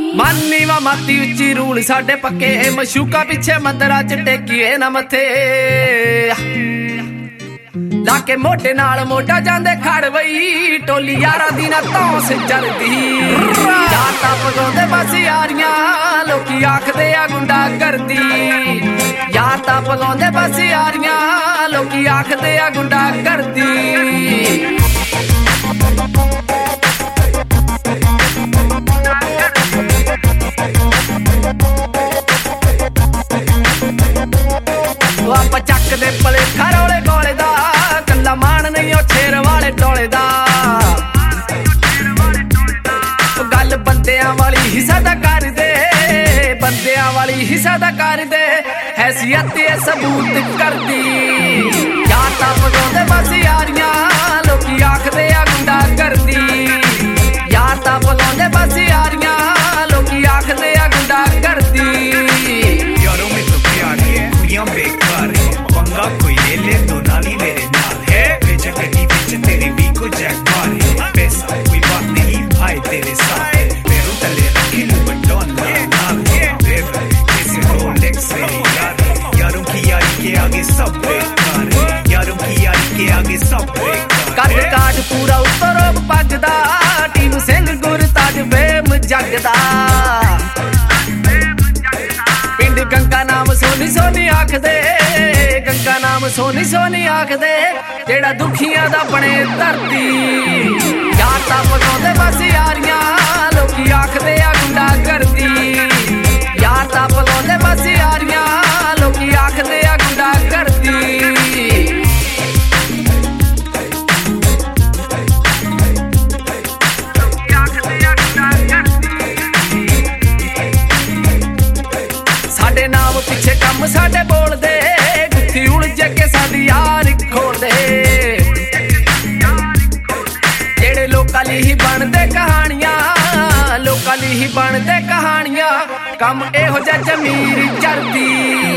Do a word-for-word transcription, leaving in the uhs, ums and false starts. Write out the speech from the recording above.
ਮਾਨੀ ਵਾ ਮਾਤੀ ਉੱਚੀ ਰੂਲ ਸਾਡੇ ਪੱਕੇ ਮਸ਼ੂਕਾ ਪਿੱਛੇ ਮੰਦਰਾਂ ਚ ਟੇਕੀਏ ਨਾ ਮੱਥੇ ਲਾ ਕੇ ਮੋਢੇ ਨਾਲ ਮੋਢਾ ਜਾਂਦੇ ਖੜ ਵਈ ਟੋਲੀ ਯਾਰਾਂ ਦੀ ਨਾ ਧੌਂਸ ਚਲਦੀ ਯਾਰ ਤਾਂ ਪਗਾਉਂਦੇ ਬਸ ਯਾਰੀਆਂ ਲੋਕੀ ਆਖਦੇ ਆ ਗੁੰਡਾ ਕਰਦੀ ਯਾਰ ਤਾਂ ਪਗਾਉਂਦੇ ਬਸ ਯਾਰੀਆਂ ਲੋਕੀ ਆਖਦੇ ਆ ਗੁੰਡਾ ਕਰਦੀ ਆਪਾਂ ਚੱਕਦੇ ਪਲੇ ਖਰੋਲੇ ਗੋਲੇ ਦਾ ਕੱਲਾ ਮਾਣ ਨਹੀਂ ਉਹ ਛੇਰ ਵਾਲੇ ਟੋਲੇ ਦਾ ਗੱਲ ਬੰਦਿਆਂ ਵਾਲੀ ਹਿੱਸਾ ਦਾ ਕਰਦੇ ਬੰਦਿਆਂ ਵਾਲੀ ਹਿੱਸਾ ਦਾ ਕਰਦੇ ਹੈਸੀਅਤ ਤੇ ਸਬੂਤ ਕਰਦੀ ਯਾਰ ਤਾਂ ਪਗਾਉਂਦੇ ਬਸ ਯਾਰੀਆਂ ਲੋਕੀ ਆਖਦੇ ਆ ਗੁੰਡਾ ਕਰਦੀ ਯਾਰ ਤਾਂ ਪਗਾਉਂਦੇ ਬਸ ਯਾਰੀਆਂ ਲੋਕੀ ਆਖਦੇ ਆ ਗੁੰਡਾ ਕਰਦੀ पंगा कोई ले ले तो नाली मेरे नाल है भेजा गड्डी विच तेरी भी को जैक मारे पैसा कोई बात नहीं भाई तेरे साथ है पैरों तले रखी लू बटन नाल बेबे जैसे रोलेक्स मेरी यार यारों की यारी के आगे सब बेकार यारों की यारी के आगे सब बेकार ਕੱਦ ਕਾਠ ਪੂਰਾ ਉੱਤਰ ਪੱਗਦਾ ਟੀਮ ਸਿੰਘ ਗੁਰਤਾਜ ਬੇਮ ਜਗਦਾ ਪਿੰਡ ਗੰਗਾ ਨਾਮ ਸੋਨੀ ਸੋਨੀ ਆਖਦੇ ਗੰਗਾ ਨਾਮ ਸੋਨੀ ਸੋਨੀ ਆਖਦੇ ਜਿਹੜਾ ਦੁਖੀਆਂ ਦਾ ਬਣੇ ਧਰਤੀ ਯਾਰ ਤਾਂ ਪਗਾਉਂਦੇ ਬਸ ਯਾਰੀਆਂ ਲੋਕੀ ਆਖਦੇ ਆ ਗੁੰਡਾ ਕਰਦੀ ਯਾਰ ਤਾਂ ਪਗਾਉਂਦੇ ਬਸ ਯਾਰੀਆਂ ਲੋਕੀ ਆਖਦੇ ਆ ਗੁੰਡਾ ਕਰਦੀ ਸਾਡੇ ਨਾਮ ਪਿੱਛੇ ਕੰਮ ਸਾਡੇ ਬੋਲਦੇ ਗੁੱਥੀ ਉਲਝ ਕੇ ਸਾਡੀ ਯਾਰ ਖੋਲਦੇ ਜਿਹੜੇ ਲੋਕਾਂ ਲਈ ਹੀ ਬਣਦੇ ਕਹਾਣੀਆਂ ਲੋਕਾਂ ਲਈ ਹੀ ਬਣਦੇ ਕਹਾਣੀਆਂ ਕੰਮ ਇਹੋ ਜਿਹਾ ਜ਼ਮੀਰ ਚੜਦੀ